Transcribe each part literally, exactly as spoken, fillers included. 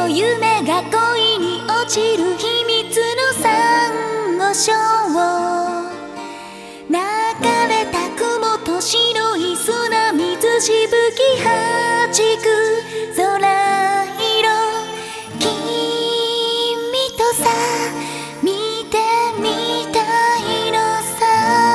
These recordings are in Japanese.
の夢が恋に落ちる秘密のサンゴ礁を流れた雲と白い砂水しぶきはじく空色君とさ見てみたいのさ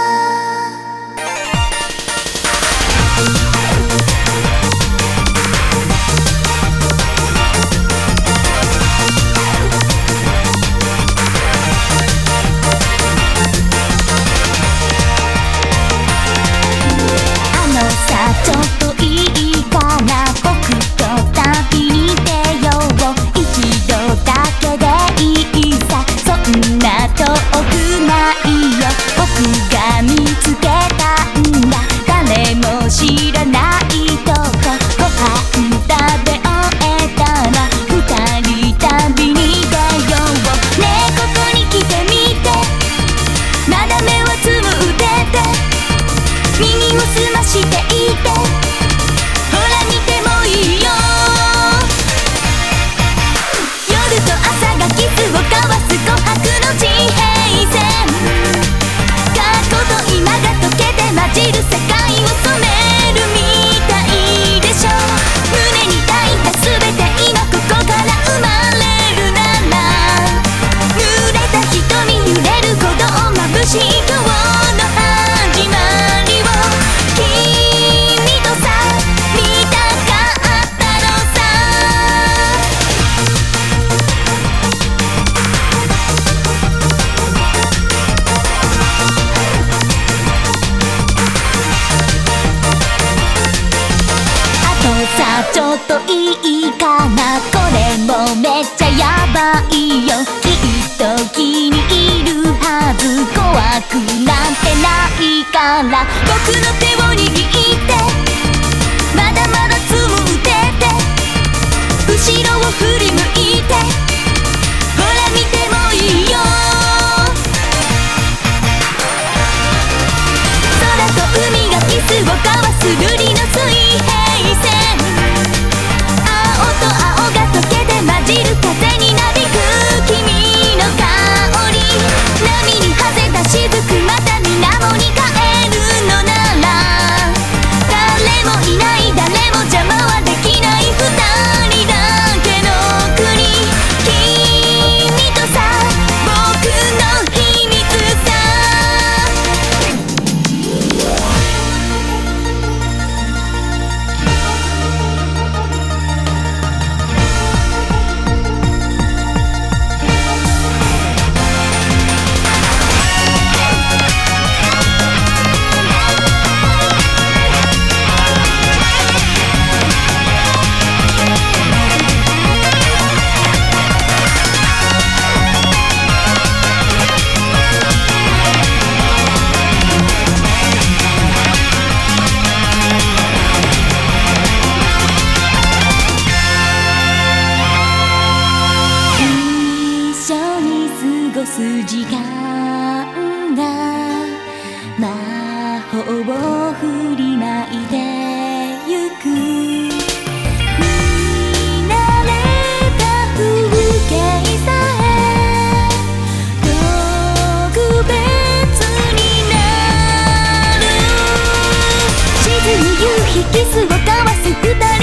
あのさちょっといいかな僕と旅に出よう一度だけでいいさそんな遠くないよ僕が見つけたんだ誰も知らないとこご飯食べ終えたら二人旅に出ようねえここに来てみてまだ目をつむってて耳を澄ましていてほら見てもいいよ夜と朝がキスを交わす琥珀の地平線過去と今が溶けて混じる世界を染めるみたいでしょ胸に抱いた全て今ここから生まれるなら濡れた瞳揺れる鼓動眩しい今日の始まりを君とさ見たかったのさあとさちょっといいかなこれもめっちゃヤバいよきっと気に入るはず怖くなんてないから僕の手を握ってまだまだつむってて後ろを振り向いてほら見てもいいよ空と海がキスを交わす瑠璃の水平線青と青が溶けて混じる風になびく君の香り波にはぜた雫また水面に帰るのなら誰もいない誰も邪魔はできない二人だけの国君とさ僕の秘密さ一緒に過ごす時間が魔法を振りまいてゆく見慣れた風景さえ特別になる沈む夕日キスを交わす二人